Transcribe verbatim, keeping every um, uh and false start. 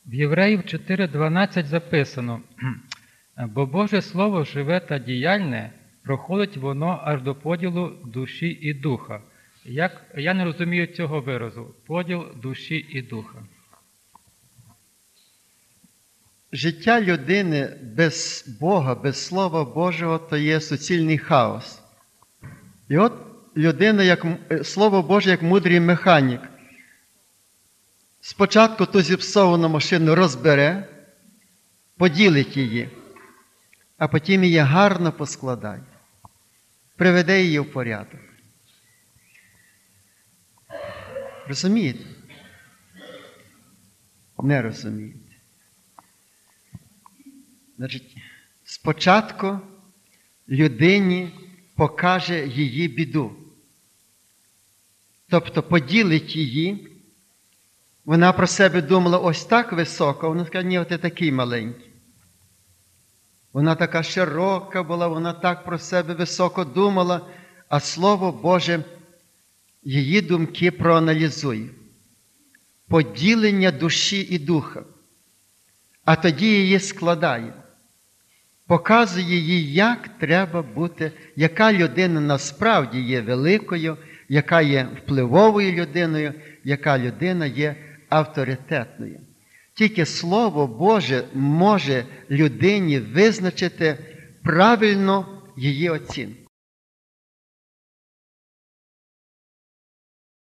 В Євреїв чотири дванадцять записано: «Бо Боже Слово живе та діяльне, проходить воно аж до поділу душі і духа». Як, я не розумію цього виразу – поділ душі і духа. Життя людини без Бога, без Слова Божого – то є суцільний хаос. І от людина, як Слово Боже, як мудрий механік, спочатку ту зіпсовану машину розбере, поділить її, а потім її гарно поскладає, приведе її в порядок. Розумієте? Не розумієте. Значить, спочатку людині покаже її біду. Тобто поділить її. Вона про себе думала ось так високо, вона скаже, ні, ти такий маленький. Вона така широка була, вона так про себе високо думала, а Слово Боже її думки проаналізує. Поділення душі і духа. А тоді її складає. Показує їй, як треба бути, яка людина насправді є великою, яка є впливовою людиною, яка людина є авторитетною. Тільки Слово Боже може людині визначити правильну її оцінку.